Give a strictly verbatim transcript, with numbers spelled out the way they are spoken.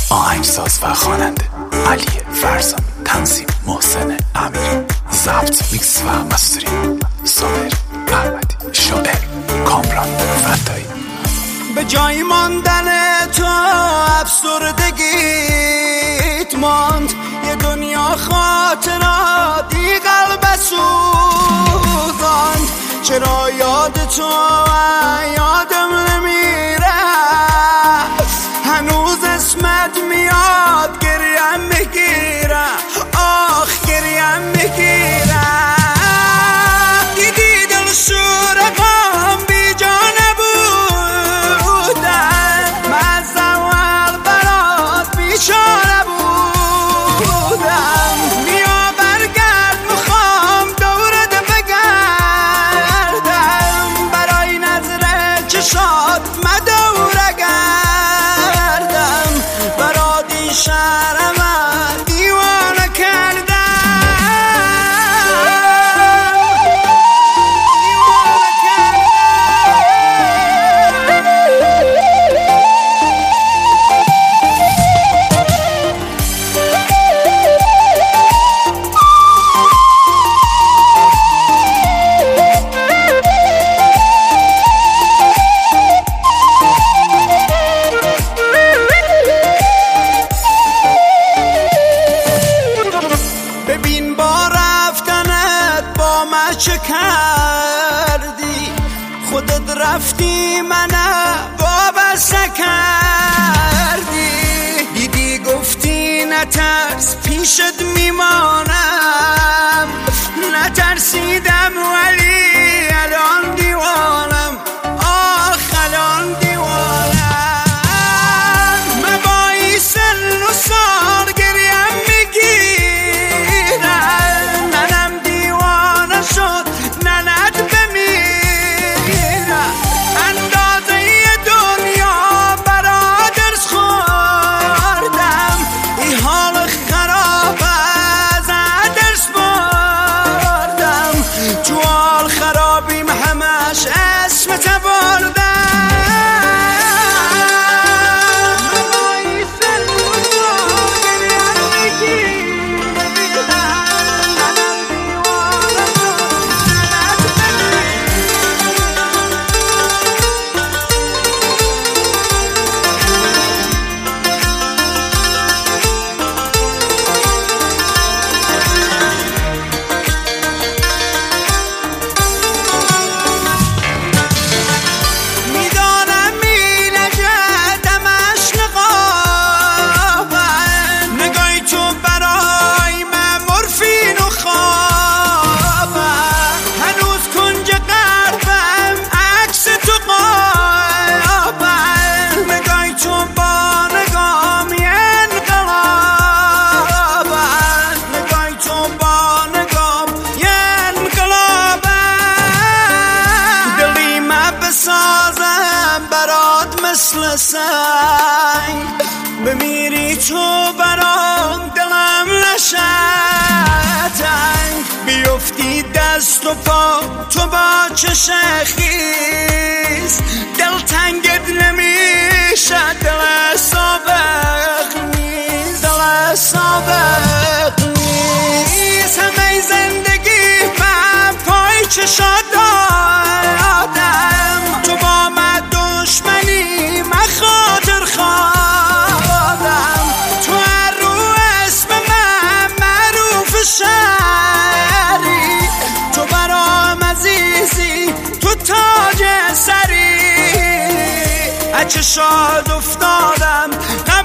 آهنگساز و خواننده علی فرزان، تنظیم محسن امیری، ضبط میکس و مسترینگ سامر احمدی، شاعر کامران فدایی. به جای ماندن تو افسردگیت ماند، یه دنیا خاطراتی قلب سوزاند. چرا یاد تو یادم نمیره، هنوز اسمت میاد گریم میگیره، آخ گریم میگیره. دیدی دل شورقام بی جا نبودن، من از اول برات بیچاره بودم. بیا برگرد میخوام دورت بگردم، برای نظر چشات مدوره گردم. برادی شهرم دیوانه کردم. ببین با رفتنت با من چه کردی، خودت رفتی منم وابسته کردی. دیدی گفتی نترس پیشت میمانم، نترسیدم ولی الان دیوانم، آخ الان دیوانم. من با این سن و سال گریم میگیرم، منم دیوانه شد ننت بمیرم. اندازه دنیا برادرس خوردم، این حال خراب از درس بردم. تو حال خرابیم همش اسمت بردم. مثل سنگ بمیری تو برام دلم نشتنگ. بیفتی دست و پا تو با چشم خیز، دل تنگت نمیشه، دل سابق نیست، دل سابق نیست. همه زندگی من پای چشات دادم، تو با من دشمنی من خاطر خواهدم. تو هر رو اسم من معروف شهری، تو برام عزیزی تو تاج سری. اچه شاد افتادم